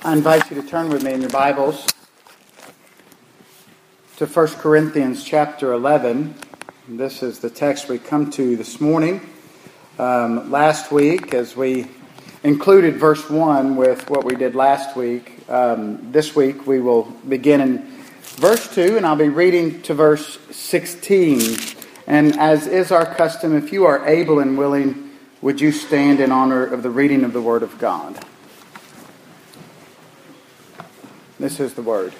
I invite you to turn with me in your Bibles to 1 Corinthians chapter 11. This is the text we come to this morning. Last week, as we included verse 1 with what we did last week, this week we will begin in verse 2, and I'll be reading to verse 16. And as is our custom, if you are able and willing, would you stand in honor of the reading of the Word of God? This is the Word.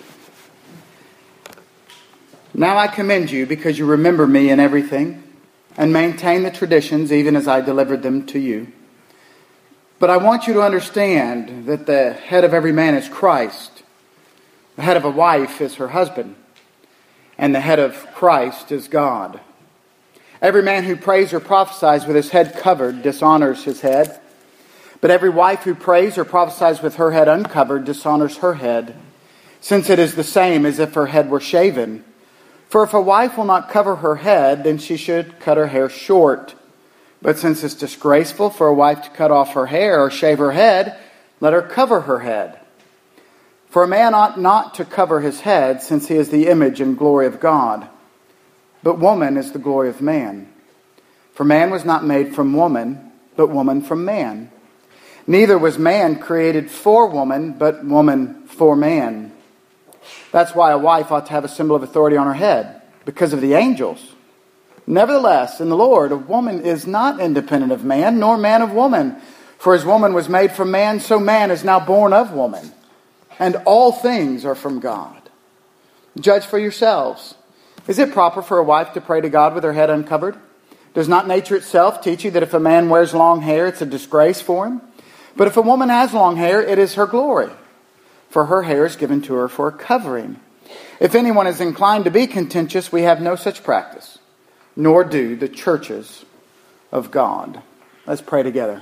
Now I commend you because you remember me in everything and maintain the traditions even as I delivered them to you. But I want you to understand that the head of every man is Christ. The head of a wife is her husband. And the head of Christ is God. Every man who prays or prophesies with his head covered dishonors his head. But every wife who prays or prophesies with her head uncovered dishonors her head, since it is the same as if her head were shaven. For if a wife will not cover her head, then she should cut her hair short. But since it's disgraceful for a wife to cut off her hair or shave her head, let her cover her head. For a man ought not to cover his head, since he is the image and glory of God. But woman is the glory of man. For man was not made from woman, but woman from man. Neither was man created for woman, but woman for man. That's why a wife ought to have a symbol of authority on her head, because of the angels. Nevertheless, in the Lord, a woman is not independent of man, nor man of woman. For as woman was made from man, so man is now born of woman. And all things are from God. Judge for yourselves. Is it proper for a wife to pray to God with her head uncovered? Does not nature itself teach you that if a man wears long hair, it's a disgrace for him? But if a woman has long hair, it is her glory. For her hair is given to her for a covering. If anyone is inclined to be contentious, we have no such practice, nor do the churches of God. Let's pray together.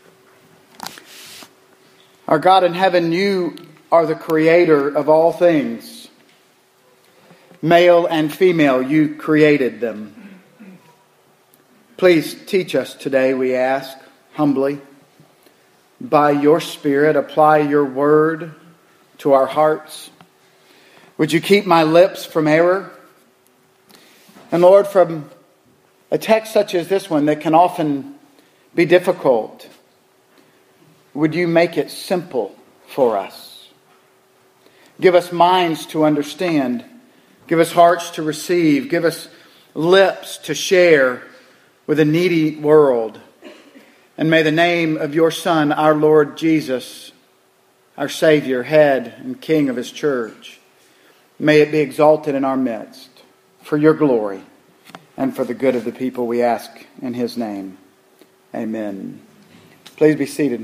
Our God in heaven, you are the creator of all things. Male and female, you created them. Please teach us today, we ask, humbly. By your Spirit, apply your word to our hearts. Would you keep my lips from error? And Lord, from a text such as this one that can often be difficult, would you make it simple for us? Give us minds to understand. Give us hearts to receive. Give us lips to share with a needy world. And may the name of your Son, our Lord Jesus, our Savior, head and King of His church, may it be exalted in our midst for your glory and for the good of the people, we ask in His name. Amen. Please be seated.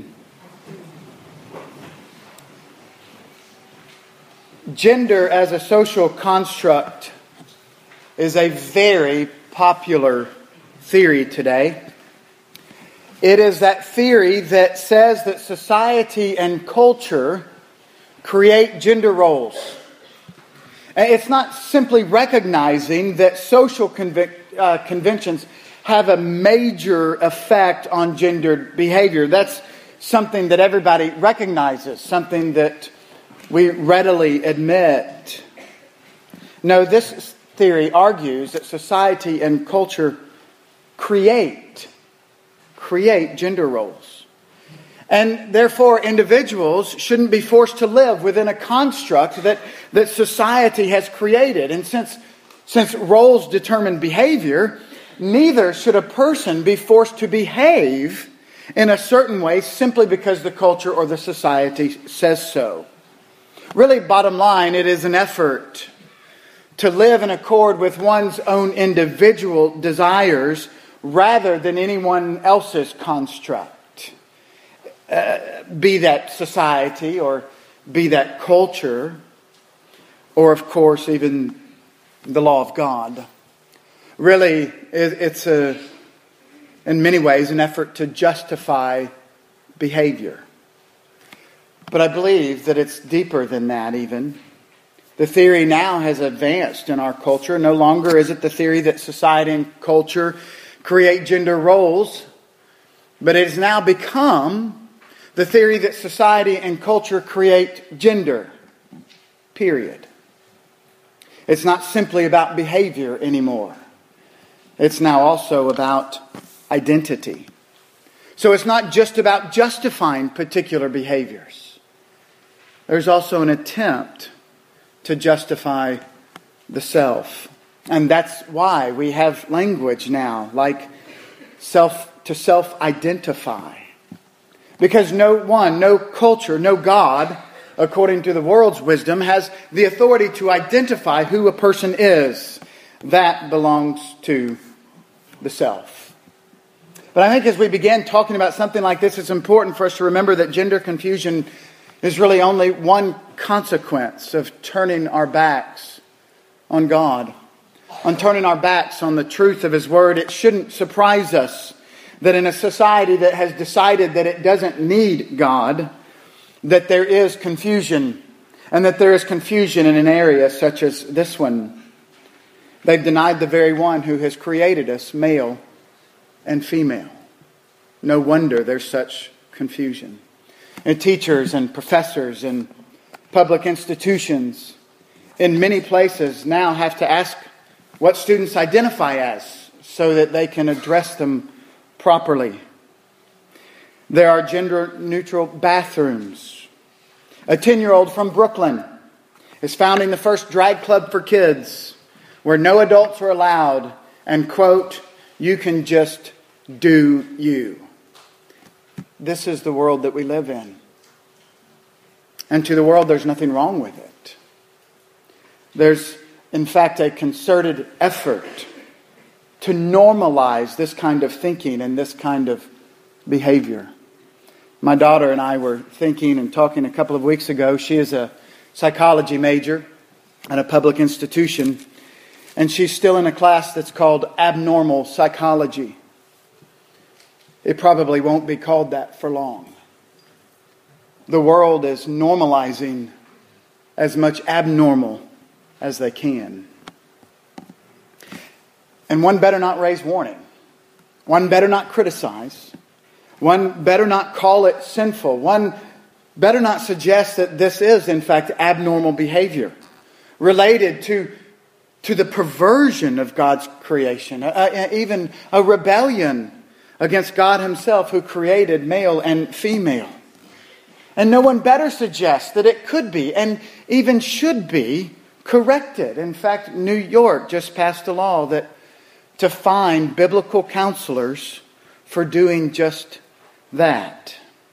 Gender as a social construct is a very popular theory today. It is that theory that says that society and culture create gender roles. It's not simply recognizing that social conventions have a major effect on gendered behavior. That's something that everybody recognizes, something that we readily admit. No, this theory argues that society and culture create gender roles. And therefore, individuals shouldn't be forced to live within a construct that society has created. And since roles determine behavior, neither should a person be forced to behave in a certain way simply because the culture or the society says so. Really, bottom line, it is an effort to live in accord with one's own individual desires rather than anyone else's construct. Be that society or be that culture or, of course, even the law of God. Really, it's in many ways an effort to justify behavior. But I believe that it's deeper than that even. The theory now has advanced in our culture. No longer is it the theory that society and culture create gender roles, but it has now become the theory that society and culture create gender, period. It's not simply about behavior anymore. It's now also about identity. So it's not just about justifying particular behaviors. There's also an attempt to justify the self. And that's why we have language now like self-identify. Because no culture, no God, according to the world's wisdom, has the authority to identify who a person is. That belongs to the self. But I think as we begin talking about something like this, it's important for us to remember that gender confusion is really only one consequence of turning our backs on God, on turning our backs on the truth of His Word. It shouldn't surprise us that in a society that has decided that it doesn't need God, that there is confusion, and that there is confusion in an area such as this one. They've denied the very one who has created us, male and female. No wonder there's such confusion. And teachers and professors and public institutions in many places now have to ask what students identify as so that they can address them properly. There are gender-neutral bathrooms. A 10-year-old from Brooklyn is founding the first drag club for kids where no adults are allowed and, quote, you can just do you. This is the world that we live in. And to the world, there's nothing wrong with it. There's, in fact, a concerted effort to normalize this kind of thinking and this kind of behavior. My daughter and I were thinking and talking a couple of weeks ago. She is a psychology major at a public institution, and she's still in a class that's called abnormal psychology. It probably won't be called that for long. The world is normalizing as much abnormal as they can. And one better not raise warning. One better not criticize. One better not call it sinful. One better not suggest that this is, in fact, abnormal behavior related to the perversion of God's creation, even a rebellion against God Himself who created male and female. And no one better suggests that it could be and even should be corrected. In fact, New York just passed a law that to fine biblical counselors for doing just that.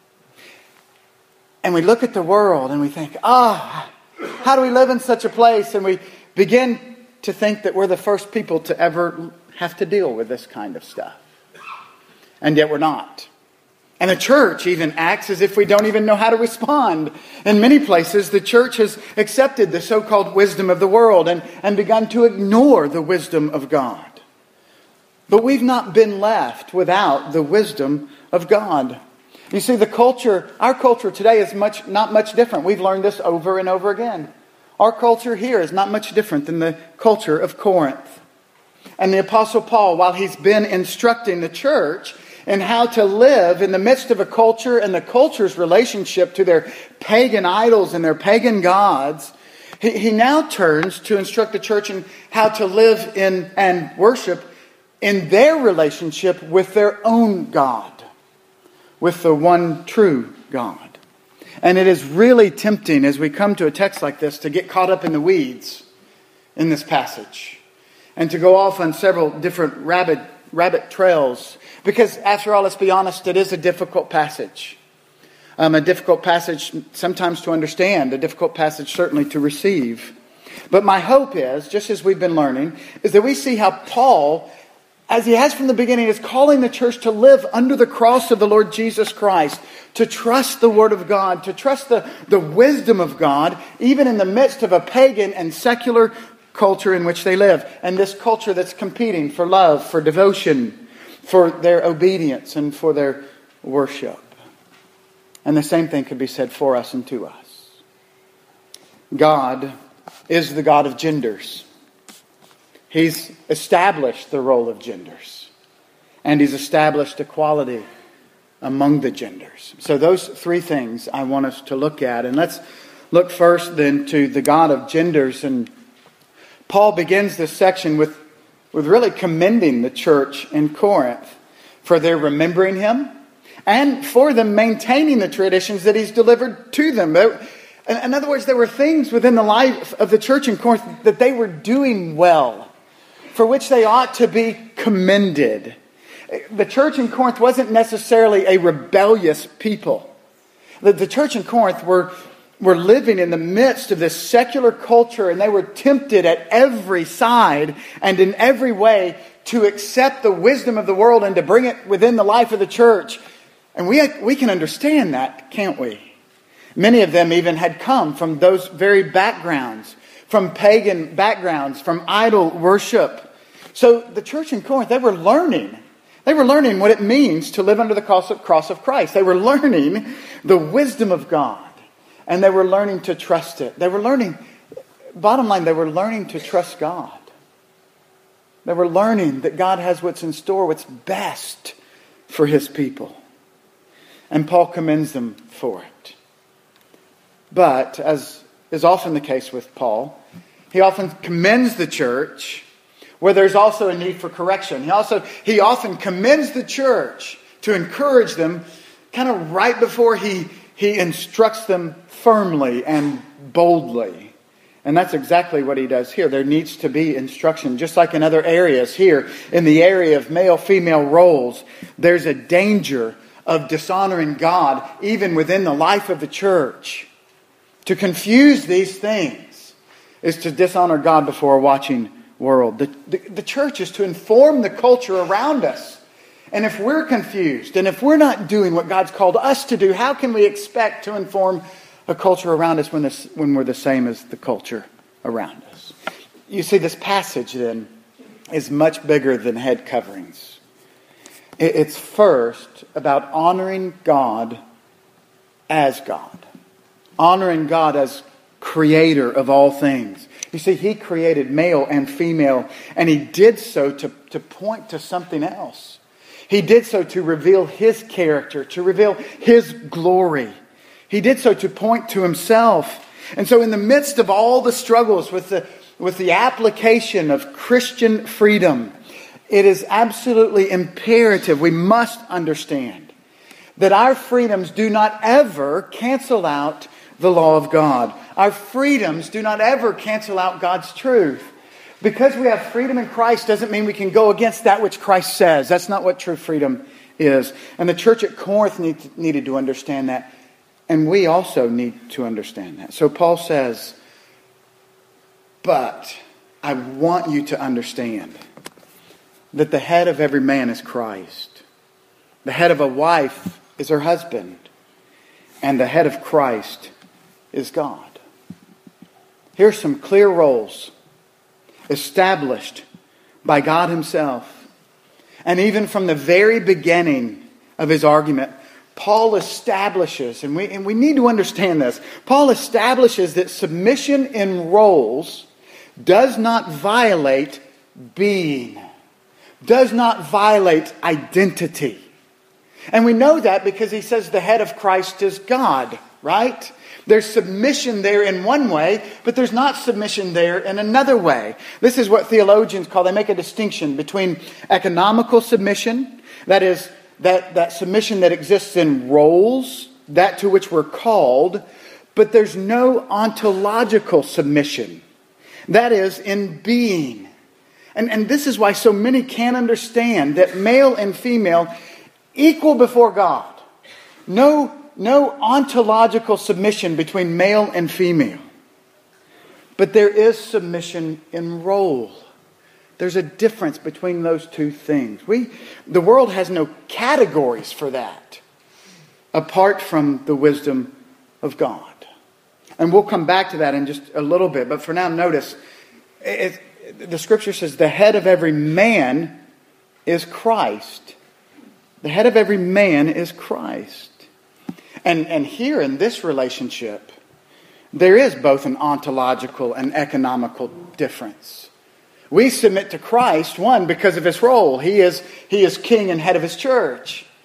And we look at the world and we think, how do we live in such a place? And we begin to think that we're the first people to ever have to deal with this kind of stuff. And yet we're not. And the church even acts as if we don't even know how to respond. In many places, the church has accepted the so-called wisdom of the world and begun to ignore the wisdom of God. But we've not been left without the wisdom of God. You see, our culture today is not much different. We've learned this over and over again. Our culture here is not much different than the culture of Corinth. And the Apostle Paul, while he's been instructing the church in how to live in the midst of a culture and the culture's relationship to their pagan idols and their pagan gods, he now turns to instruct the church in how to live in and worship in their relationship with their own God, with the one true God. And it is really tempting as we come to a text like this to get caught up in the weeds in this passage and to go off on several different rabbit trails. Because after all, let's be honest, it is a difficult passage. A difficult passage sometimes to understand, a difficult passage certainly to receive. But my hope is, just as we've been learning, is that we see how Paul, as he has from the beginning, is calling the church to live under the cross of the Lord Jesus Christ, to trust the Word of God, to trust the wisdom of God, even in the midst of a pagan and secular culture in which they live. And this culture that's competing for love, for devotion, for their obedience, and for their worship. And the same thing could be said for us and to us. God is the God of genders. He's established the role of genders. And He's established equality among the genders. So those three things I want us to look at. And let's look first then to the God of genders. And Paul begins this section with really commending the church in Corinth for their remembering him and for them maintaining the traditions that he's delivered to them. In other words, there were things within the life of the church in Corinth that they were doing well, for which they ought to be commended. The church in Corinth wasn't necessarily a rebellious people. The church in Corinth were living in the midst of this secular culture, and they were tempted at every side and in every way to accept the wisdom of the world and to bring it within the life of the church. And we can understand that, can't we? Many of them even had come from those very backgrounds, from pagan backgrounds, from idol worship. So the church in Corinth, they were learning. They were learning what it means to live under the cross of Christ. They were learning the wisdom of God. And they were learning to trust it. They were learning, bottom line, they were learning to trust God. They were learning that God has what's in store, what's best for His people. And Paul commends them for it. But, as is often the case with Paul, he often commends the church where there's also a need for correction. He often commends the church to encourage them kind of right before he instructs them firmly and boldly. And that's exactly what he does here. There needs to be instruction. Just like in other areas here, in the area of male-female roles, there's a danger of dishonoring God even within the life of the church. To confuse these things is to dishonor God before a watching world. The church is to inform the culture around us. And if we're confused, and if we're not doing what God's called us to do, how can we expect to inform a culture around us when we're the same as the culture around us? You see, this passage then is much bigger than head coverings. It's first about honoring God as God. Honoring God as creator of all things. You see, He created male and female, and He did so to point to something else. He did so to reveal His character, to reveal His glory. He did so to point to Himself. And so in the midst of all the struggles with the application of Christian freedom, it is absolutely imperative, we must understand, that our freedoms do not ever cancel out the law of God. Our freedoms do not ever cancel out God's truth. Because we have freedom in Christ doesn't mean we can go against that which Christ says. That's not what true freedom is. And the church at Corinth needed to understand that. And we also need to understand that. So Paul says, but I want you to understand that the head of every man is Christ. The head of a wife is her husband. And the head of Christ is God. Here are some clear roles established by God Himself. And even from the very beginning of his argument, Paul establishes, and we need to understand this, Paul establishes that submission in roles does not violate being, does not violate identity. And we know that because he says the head of Christ is God, right? There's submission there in one way, but there's not submission there in another way. This is what theologians call, they make a distinction between economical submission, that is, that submission that exists in roles, that to which we're called, but there's no ontological submission. That is, in being. And this is why so many can't understand that male and female equal before God. No ontological submission between male and female. But there is submission in role. There's a difference between those two things. The world has no categories for that apart from the wisdom of God. And we'll come back to that in just a little bit. But for now, notice, the Scripture says the head of every man is Christ. The head of every man is Christ. And here in this relationship, there is both an ontological and economical difference. We submit to Christ, one, because of His role. He is king and head of His church.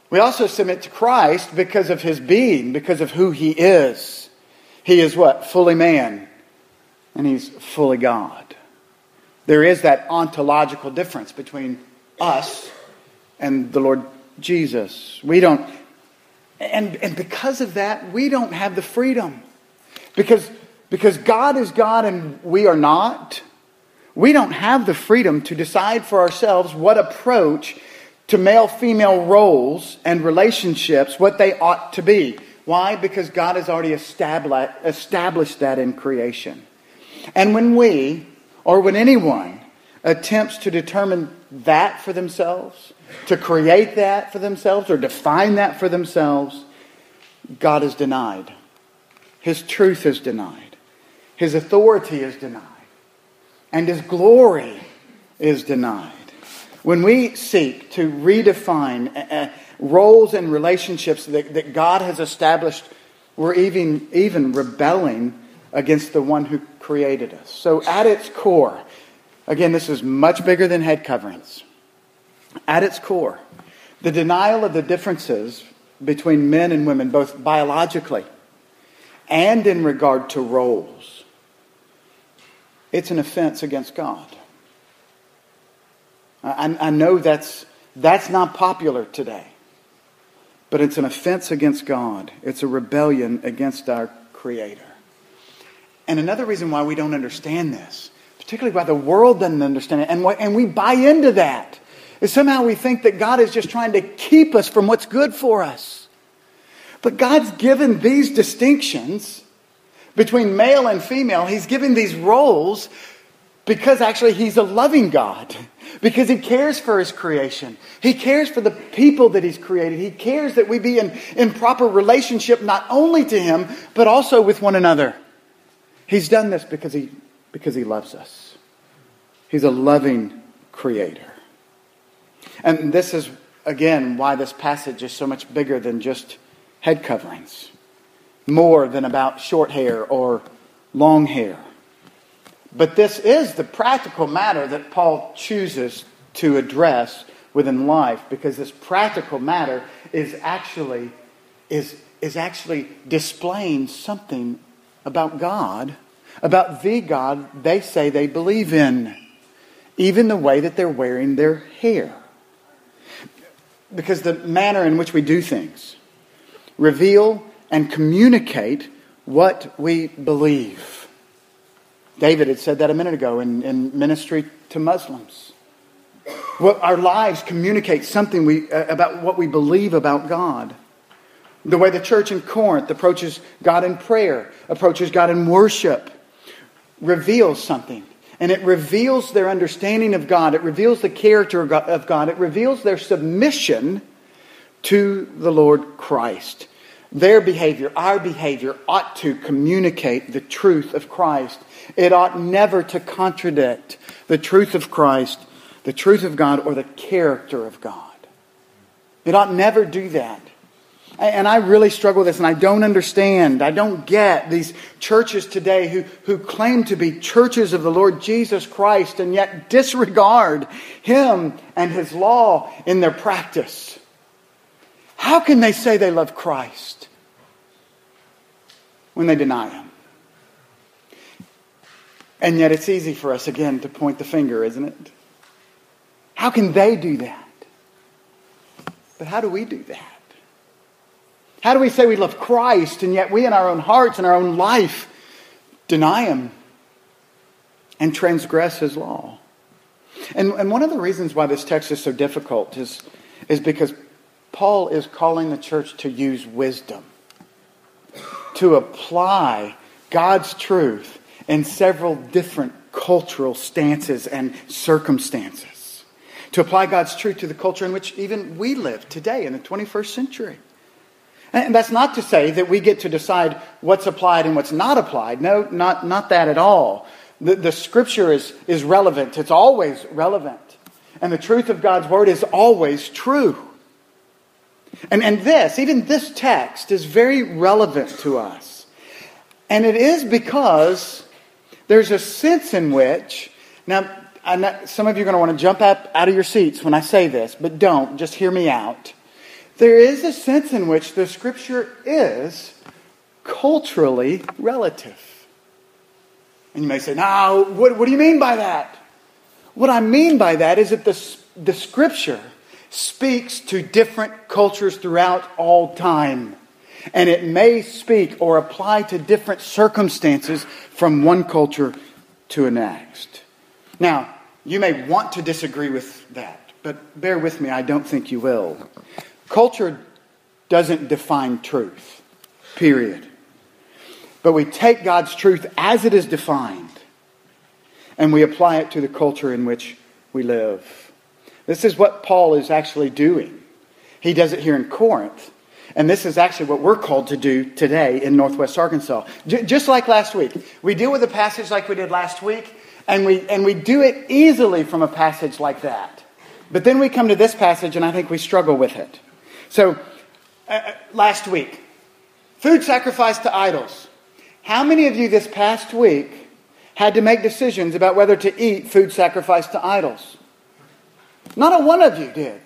We also submit to Christ because of His being, because of who He is. He is what? Fully man. And He's fully God. There is that ontological difference between us and the Lord Jesus. We don't, and because of that, we don't have the freedom. Because God is God and we are not, we don't have the freedom to decide for ourselves what approach to male-female roles and relationships, what they ought to be. Why? Because God has already established that in creation. And when we, or when anyone, attempts to determine that for themselves, to create that for themselves, or define that for themselves, God is denied. His truth is denied. His authority is denied. And His glory is denied. When we seek to redefine roles and relationships that God has established, we're even rebelling against the one who created us. So at its core, again, this is much bigger than head coverings. At its core, the denial of the differences between men and women, both biologically and in regard to roles, it's an offense against God. I know that's not popular today, but it's an offense against God. It's a rebellion against our Creator. And another reason why we don't understand this, particularly why the world doesn't understand it, and we buy into that, is somehow we think that God is just trying to keep us from what's good for us. But God's given these distinctions between male and female. He's given these roles because actually He's a loving God. Because He cares for His creation. He cares for the people that He's created. He cares that we be in proper relationship not only to Him, but also with one another. He's done this because He loves us. He's a loving Creator. And this is, again, why this passage is so much bigger than just head coverings. More than about short hair or long hair. But this is the practical matter that Paul chooses to address within life, because this practical matter is actually displaying something about God, about the God they say they believe in, even the way that they're wearing their hair. Because the manner in which we do things reveal and communicate what we believe. David had said that a minute ago in ministry to Muslims. Our lives communicate something about what we believe about God. The way the church in Corinth approaches God in prayer, approaches God in worship, reveals something. And it reveals their understanding of God. It reveals the character of God. It reveals their submission to the Lord Christ. Their behavior, our behavior, ought to communicate the truth of Christ. It ought never to contradict the truth of Christ, the truth of God, or the character of God. It ought never do that. And I really struggle with this, and I don't understand. I don't get these churches today who claim to be churches of the Lord Jesus Christ and yet disregard Him and His law in their practice. How can they say they love Christ when they deny Him? And yet it's easy for us, again, to point the finger, isn't it? How can they do that? But how do we do that? How do we say we love Christ and yet we in our own hearts and our own life deny Him and transgress His law? And one of the reasons why this text is so difficult is because Paul is calling the church to use wisdom, to apply God's truth in several different cultural stances and circumstances. To apply God's truth to the culture in which even we live today in the 21st century. And that's not to say that we get to decide what's applied and what's not applied. No, not that at all. The Scripture is relevant. It's always relevant. And the truth of God's Word is always true. And even this text is very relevant to us. And it is because there's a sense in which, now some of you are going to want to jump out of your seats when I say this, but don't. Just hear me out. there is a sense in which the Scripture is culturally relative. And you may say, "No, what do you mean by that?" What I mean by that is that the Scripture speaks to different cultures throughout all time. And it may speak or apply to different circumstances from one culture to the next. Now, you may want to disagree with that, but bear with me, I don't think you will. Culture doesn't define truth, period. But we take God's truth as it is defined, and we apply it to the culture in which we live. This is what Paul is actually doing. He does it here in Corinth. And this is actually what we're called to do today in Northwest Arkansas. Just like last week. We deal with a passage like we did last week, and we do it easily from a passage like that. But then we come to this passage, and I think we struggle with it. So, last week, food sacrificed to idols. How many of you this past week had to make decisions about whether to eat food sacrificed to idols? Not a one of you did.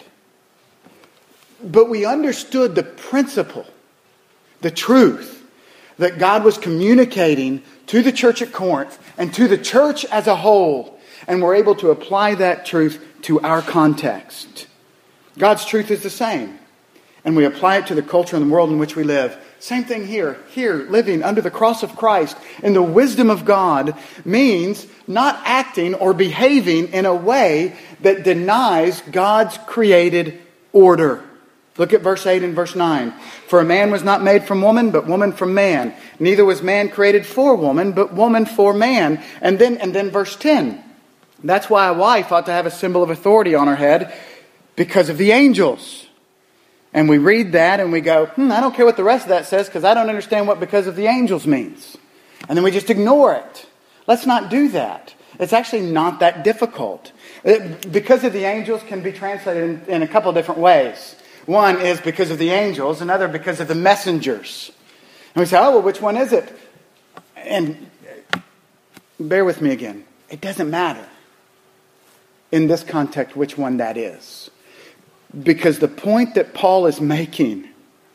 But we understood the principle, the truth, that God was communicating to the church at Corinth and to the church as a whole. And we're able to apply that truth to our context. God's truth is the same. And we apply it to the culture and the world in which we live. Same thing here. Here, living under the cross of Christ in the wisdom of God means not acting or behaving in a way that denies God's created order. Look at verse 8 and verse 9. For a man was not made from woman, but woman from man. Neither was man created for woman, but woman for man. And then verse 10. That's why a wife ought to have a symbol of authority on her head, because of the angels. And we read that and we go, I don't care what the rest of that says, because I don't understand what because of the angels means. And then we just ignore it. Let's not do that. It's actually not that difficult. Because of the angels can be translated in a couple of different ways. One is because of the angels, another because of the messengers. And we say, well, which one is it? And bear with me again. It doesn't matter in this context which one that is. Because the point that Paul is making,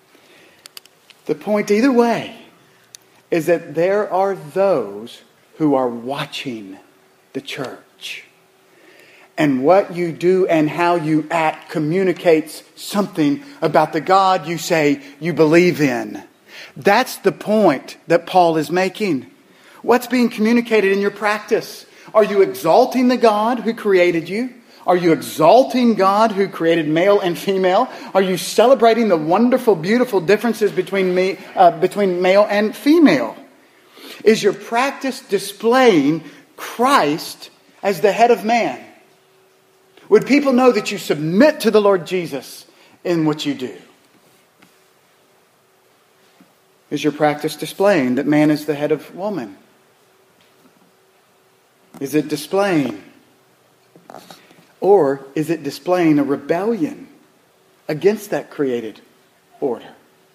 the point either way, is that there are those who are watching the church. And what you do and how you act communicates something about the God you say you believe in. That's the point that Paul is making. What's being communicated in your practice? Are you exalting the God who created you? Are you exalting God who created male and female? Are you celebrating the wonderful, beautiful differences between male and female? Is your practice displaying Christ as the head of man? Would people know that you submit to the Lord Jesus in what you do? Is your practice displaying that man is the head of woman? Is it displaying? Or is it displaying a rebellion against that created order?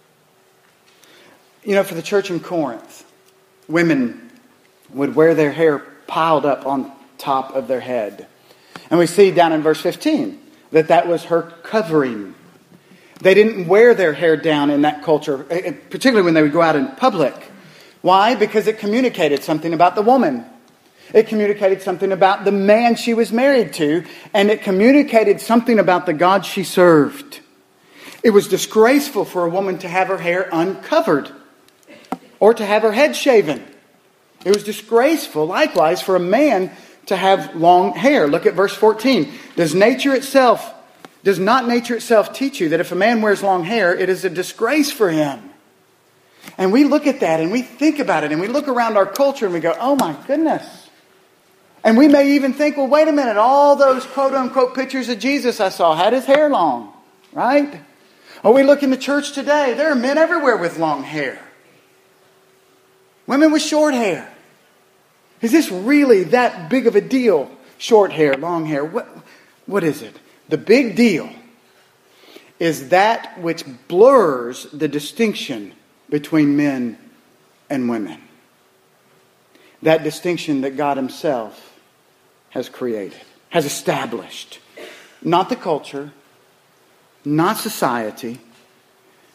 You know, for the church in Corinth, women would wear their hair piled up on top of their head. And we see down in verse 15 that was her covering. They didn't wear their hair down in that culture, particularly when they would go out in public. Why? Because it communicated something about the woman. It communicated something about the man she was married to. And it communicated something about the God she served. It was disgraceful for a woman to have her hair uncovered or to have her head shaven. It was disgraceful, likewise, for a man to have long hair. Look at verse 14. Does not nature itself teach you that if a man wears long hair, it is a disgrace for him? And we look at that and we think about it and we look around our culture and we go, oh my goodness. And we may even think, well, wait a minute, all those quote-unquote pictures of Jesus I saw had his hair long, right? Or we look in the church today, there are men everywhere with long hair. Women with short hair. Is this really that big of a deal? Short hair, long hair. What is it? The big deal is that which blurs the distinction between men and women. That distinction that God Himself has created, has established. Not the culture, not society,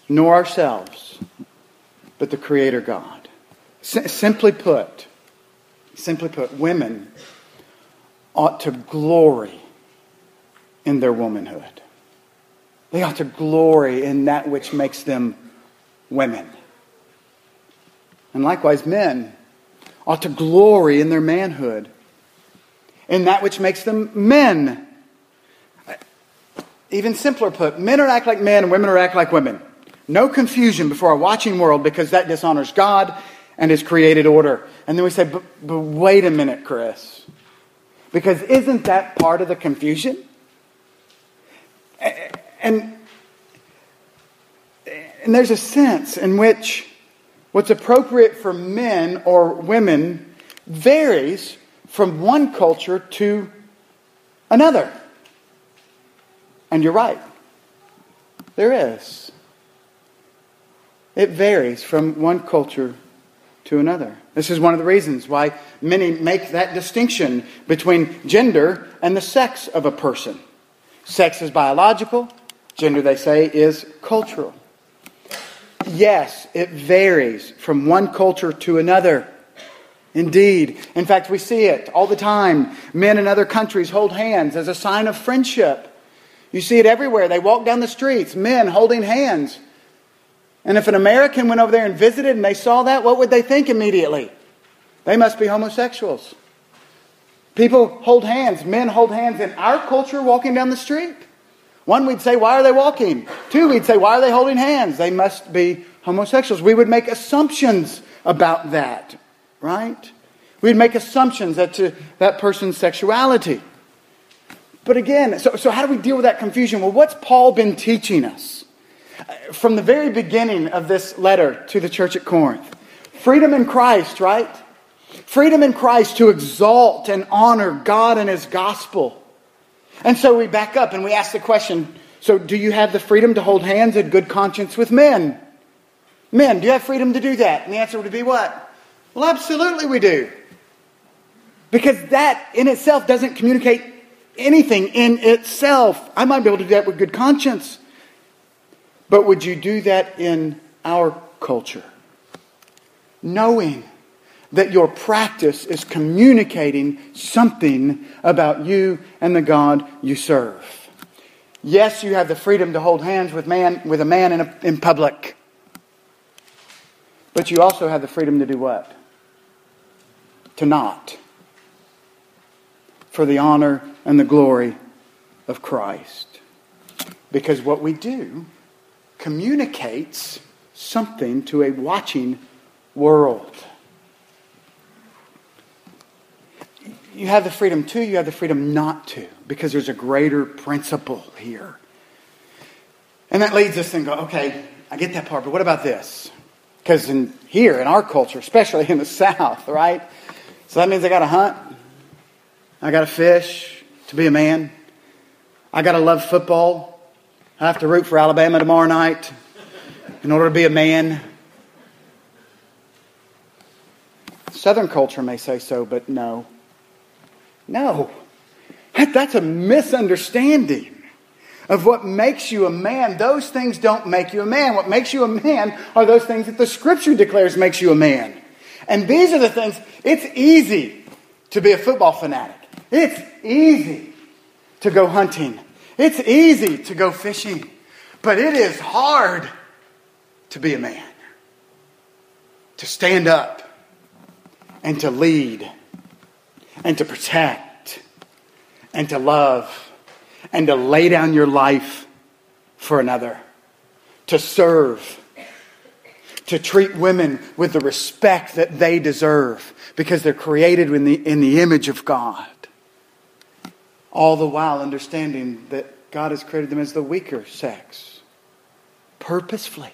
nor ourselves, but the Creator God. Simply put, women ought to glory in their womanhood. They ought to glory in that which makes them women. And likewise, men ought to glory in their manhood, in that which makes them men. Even simpler put, men are to act like men and women are to act like women. No confusion before a watching world, because that dishonors God and His created order. And then we say, but wait a minute, Chris. Because isn't that part of the confusion? And there's a sense in which what's appropriate for men or women varies from one culture to another. And you're right. There is. It varies from one culture to another. This is one of the reasons why many make that distinction between gender and the sex of a person. Sex is biological. Gender, they say, is cultural. Yes, it varies from one culture to another. Indeed. In fact, we see it all the time. Men in other countries hold hands as a sign of friendship. You see it everywhere. They walk down the streets, men holding hands. And if an American went over there and visited and they saw that, what would they think immediately? They must be homosexuals. People hold hands. Men hold hands in our culture walking down the street. One, we'd say, why are they walking? Two, we'd say, why are they holding hands? They must be homosexuals. We would make assumptions about that, right? We'd make assumptions as to that person's sexuality. But again, so how do we deal with that confusion? Well, what's Paul been teaching us? From the very beginning of this letter to the church at Corinth. Freedom in Christ, right? Freedom in Christ to exalt and honor God and His gospel. And so we back up and we ask the question, so do you have the freedom to hold hands in good conscience with men? Men, do you have freedom to do that? And the answer would be what? Well, absolutely we do. Because that in itself doesn't communicate anything in itself. I might be able to do that with good conscience. But would you do that in our culture? Knowing that your practice is communicating something about you and the God you serve. Yes, you have the freedom to hold hands with a man in public. But you also have the freedom to do what? To not. For the honor and the glory of Christ. Because what we do communicates something to a watching world. You have the freedom to, you have the freedom not to, because there's a greater principle here. And that leads us to go, okay, I get that part, but what about this? Because here in our culture, especially in the South, right? So that means I got to hunt, I got to fish to be a man, I got to love football, I have to root for Alabama tomorrow night in order to be a man. Southern culture may say so, but no. No. That's a misunderstanding of what makes you a man. Those things don't make you a man. What makes you a man are those things that the Scripture declares makes you a man. And these are the things. It's easy to be a football fanatic. It's easy to go hunting. It's easy to go fishing. But it is hard to be a man. To stand up and to lead and to protect and to love and to lay down your life for another. To serve. To treat women with the respect that they deserve because they're created in the image of God. All the while understanding that God has created them as the weaker sex. Purposefully.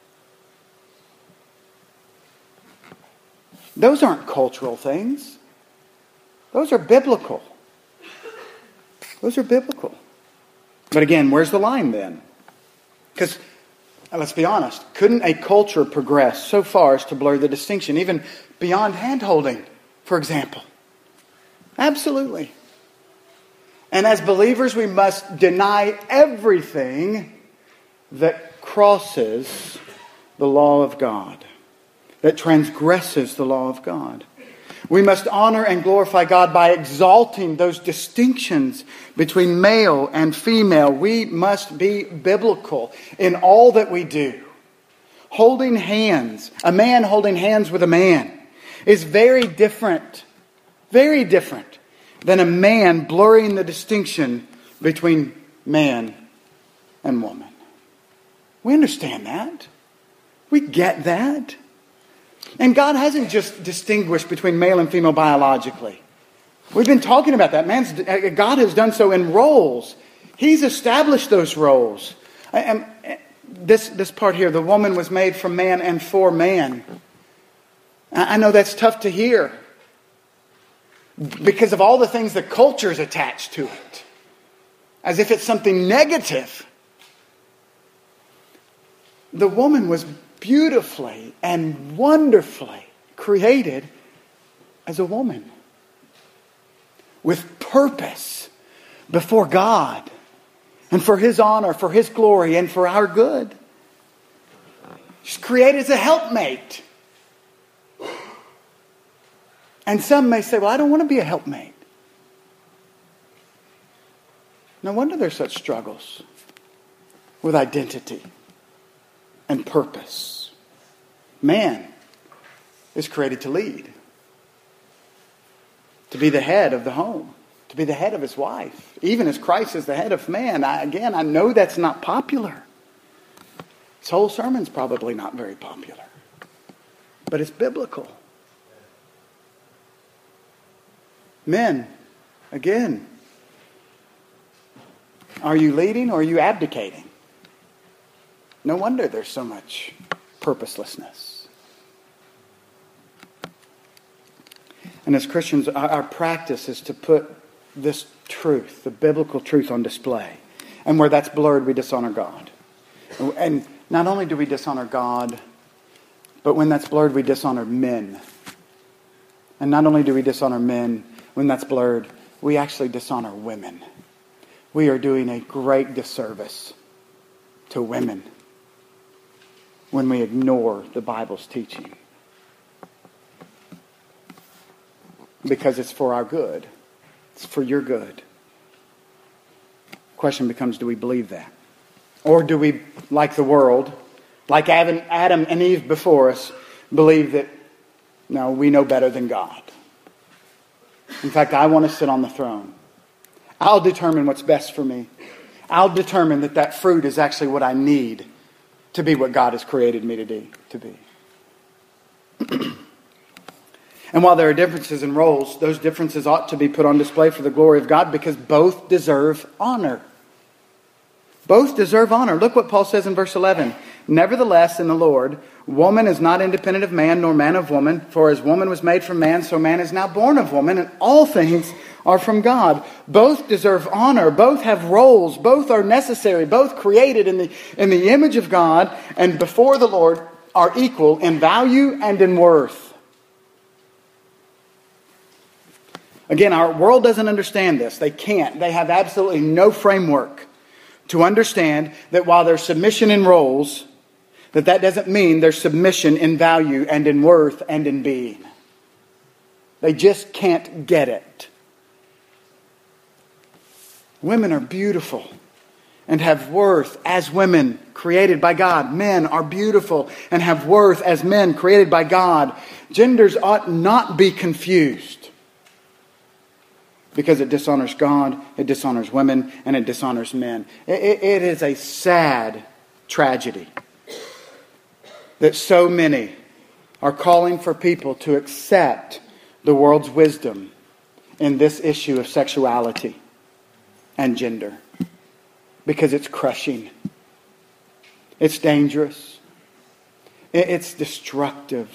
Those aren't cultural things. Those are biblical. Those are biblical. But again, where's the line then? Because, let's be honest, couldn't a culture progress so far as to blur the distinction, even beyond hand-holding, for example? Absolutely. And as believers, we must deny everything that crosses the law of God, that transgresses the law of God. We must honor and glorify God by exalting those distinctions between male and female. We must be biblical in all that we do. Holding hands, a man holding hands with a man, is very different than a man blurring the distinction between man and woman. We understand that. We get that. And God hasn't just distinguished between male and female biologically. We've been talking about that. God has done so in roles. He's established those roles. This part here, the woman was made from man and for man. I know that's tough to hear because of all the things the culture's attached to it, as if it's something negative. The woman was beautifully and wonderfully created as a woman with purpose before God and for His honor, for His glory, and for our good. She's created as a helpmate. And some may say, well, I don't want to be a helpmate. No wonder there's such struggles with identity and purpose. Man is created to lead, to be the head of the home, to be the head of his wife, even as Christ is the head of man. I know that's not popular. This whole sermon's probably not very popular, but it's biblical. Men, again, are you leading or are you abdicating? No wonder there's so much purposelessness. And as Christians, our practice is to put this truth, the biblical truth, on display. And where that's blurred, we dishonor God. And not only do we dishonor God, but when that's blurred, we dishonor men. And not only do we dishonor men, when that's blurred, we actually dishonor women. We are doing a great disservice to women when we ignore the Bible's teaching. Because it's for our good. It's for your good. The question becomes, do we believe that? Or do we, like the world, like Adam and Eve before us, believe that, no, we know better than God? In fact, I want to sit on the throne. I'll determine what's best for me. I'll determine that fruit is actually what I need to be what God has created me to be. And while there are differences in roles, those differences ought to be put on display for the glory of God because both deserve honor. Both deserve honor. Look what Paul says in verse 11. Nevertheless, in the Lord, woman is not independent of man, nor man of woman. For as woman was made from man, so man is now born of woman. And all things are from God. Both deserve honor. Both have roles. Both are necessary. Both created in the image of God and before the Lord are equal in value and in worth. Again, our world doesn't understand this. They can't. They have absolutely no framework to understand that while there's submission in roles, that doesn't mean there's submission in value and in worth and in being. They just can't get it. Women are beautiful and have worth as women created by God. Men are beautiful and have worth as men created by God. Genders ought not be confused. Because it dishonors God, it dishonors women, and it dishonors men. It is a sad tragedy that so many are calling for people to accept the world's wisdom in this issue of sexuality and gender. Because it's crushing. It's dangerous. It's destructive.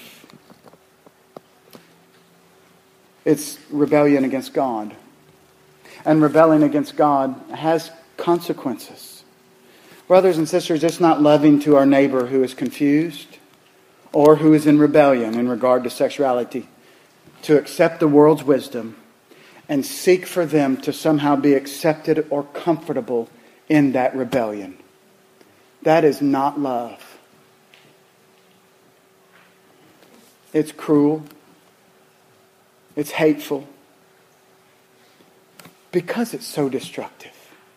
It's rebellion against God. And rebelling against God has consequences. Brothers and sisters, it's not loving to our neighbor who is confused or who is in rebellion in regard to sexuality to accept the world's wisdom and seek for them to somehow be accepted or comfortable in that rebellion. That is not love. It's cruel. It's hateful. Because it's so destructive.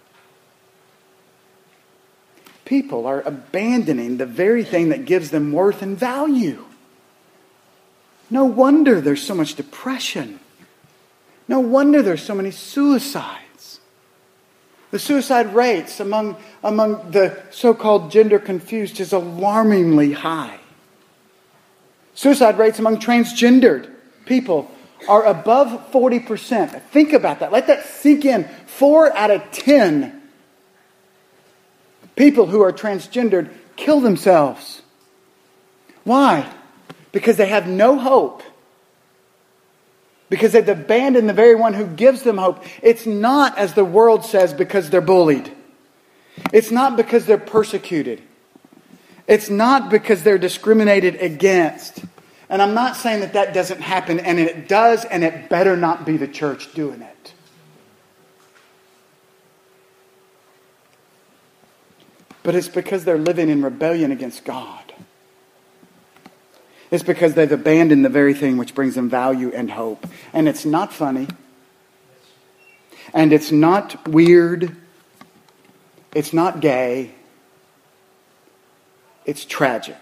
People are abandoning the very thing that gives them worth and value. No wonder there's so much depression. No wonder there's so many suicides. The suicide rates among the so-called gender confused is alarmingly high. Suicide rates among transgendered people are above 40%. Think about that. Let that sink in. 4 out of 10 people who are transgendered kill themselves. Why? Because they have no hope. Because they've abandoned the very one who gives them hope. It's not, as the world says, because they're bullied. It's not because they're persecuted. It's not because they're discriminated against. And I'm not saying that that doesn't happen, and it does, and it better not be the church doing it. But it's because they're living in rebellion against God. It's because they've abandoned the very thing which brings them value and hope. And it's not funny. And it's not weird. It's not gay. It's tragic.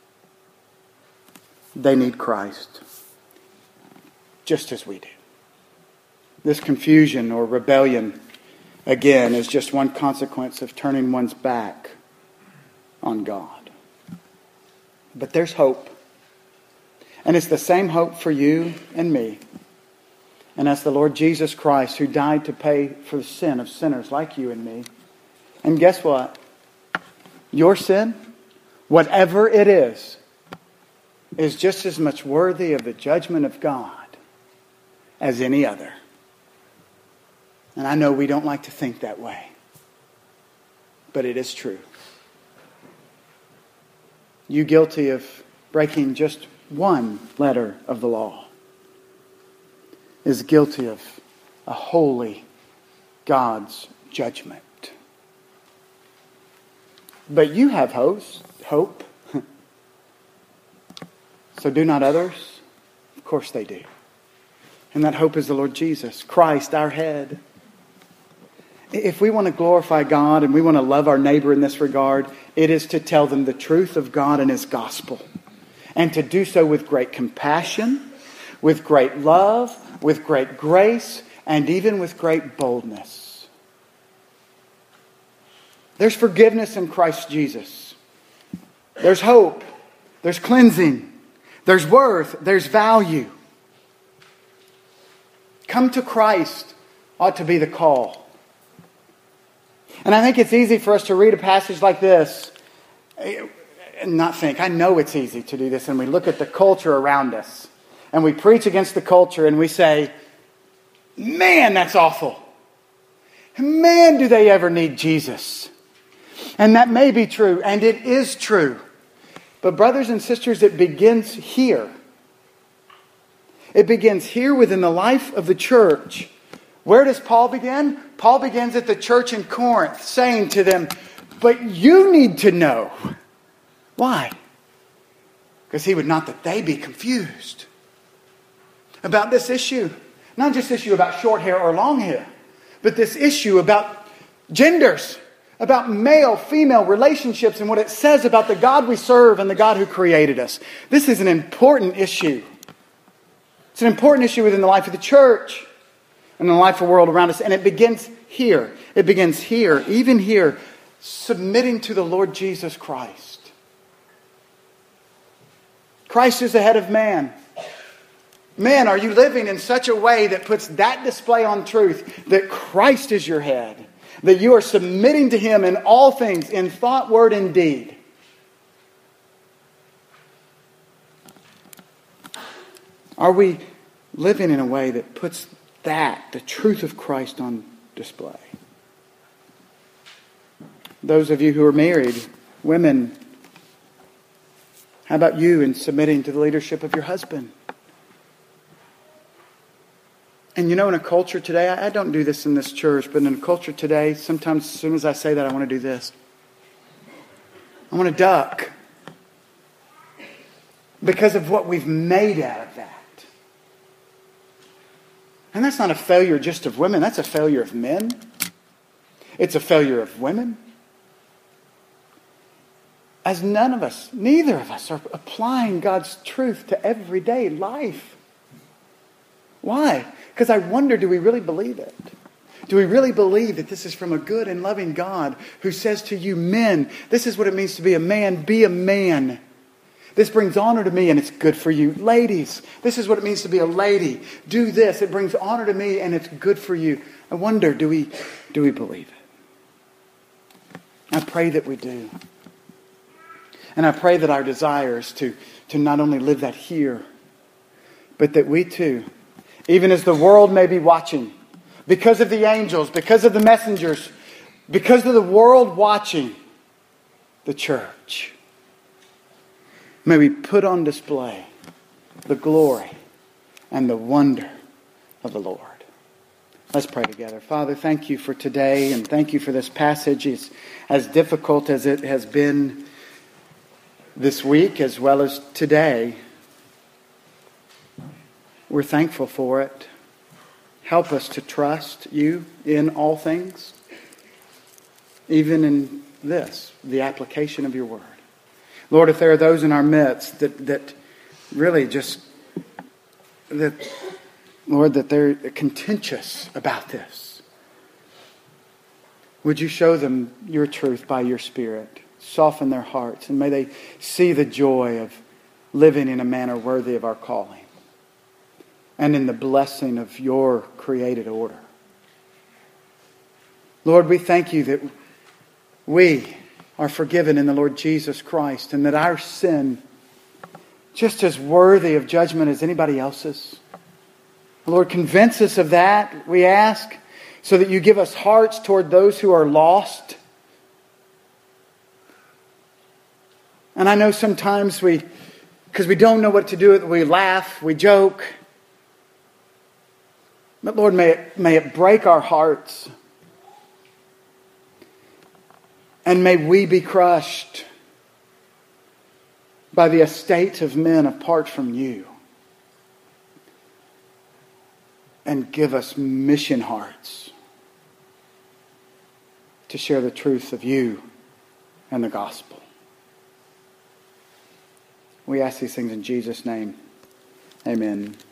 They need Christ. Just as we do. This confusion or rebellion, again, is just one consequence of turning one's back on God. But there's hope. And it's the same hope for you and me. And that's the Lord Jesus Christ who died to pay for the sin of sinners like you and me. And guess what? Your sin, whatever it is just as much worthy of the judgment of God as any other. And I know we don't like to think that way. But it is true. You guilty of breaking just one letter of the law is guilty of a holy God's judgment. But you have hope. So do not others? Of course they do. And that hope is the Lord Jesus, Christ, our head. If we want to glorify God and we want to love our neighbor in this regard, it is to tell them the truth of God and His gospel. And to do so with great compassion, with great love, with great grace, and even with great boldness. There's forgiveness in Christ Jesus. There's hope. There's cleansing. There's worth. There's value. Come to Christ ought to be the call. And I think it's easy for us to read a passage like this and not think. I know it's easy to do this. And we look at the culture around us. And we preach against the culture and we say, man, that's awful. Man, do they ever need Jesus? And that may be true. And it is true. But brothers and sisters, it begins here. It begins here within the life of the church. Where does Paul begin? Paul begins at the church in Corinth, saying to them, but you need to know. Why? Because he would not that they be confused about this issue. Not just issue about short hair or long hair, but this issue about genders. About male-female relationships and what it says about the God we serve and the God who created us. This is an important issue. It's an important issue within the life of the church and the life of the world around us. And it begins here. It begins here, even here, submitting to the Lord Jesus Christ. Christ is the head of man. Man, are you living in such a way that puts that display on truth that Christ is your head? That you are submitting to Him in all things, in thought, word, and deed. Are we living in a way that puts that, the truth of Christ, on display? Those of you who are married, women, how about you in submitting to the leadership of your husband? And you know, in a culture today, I don't do this in this church, but in a culture today, sometimes as soon as I say that, I want to do this. I want to duck. Because of what we've made out of that. And that's not a failure just of women. That's a failure of men. It's a failure of women. As neither of us are applying God's truth to everyday life. Why? Because I wonder, do we really believe it? Do we really believe that this is from a good and loving God who says to you, men, this is what it means to be a man. Be a man. This brings honor to me and it's good for you. Ladies, this is what it means to be a lady. Do this. It brings honor to me and it's good for you. I wonder, do we believe it? I pray that we do. And I pray that our desire is to not only live that here, but that we too, even as the world may be watching, because of the angels, because of the messengers, because of the world watching the church, may we put on display the glory and the wonder of the Lord. Let's pray together. Father, thank you for today and thank you for this passage. It's as difficult as it has been this week as well as today. We're thankful for it. Help us to trust you in all things, even in this, the application of your word. Lord, if there are those in our midst that really Lord, that they're contentious about this, would you show them your truth by your Spirit? Soften their hearts, and may they see the joy of living in a manner worthy of our calling and in the blessing of your created order. Lord, we thank you that we are forgiven in the Lord Jesus Christ, and that our sin, just as worthy of judgment as anybody else's. Lord, convince us of that, we ask, so that you give us hearts toward those who are lost. And I know sometimes because we don't know what to do, we laugh, we joke. But Lord, may it break our hearts. And may we be crushed by the estate of men apart from you. And give us mission hearts to share the truth of you and the gospel. We ask these things in Jesus' name. Amen.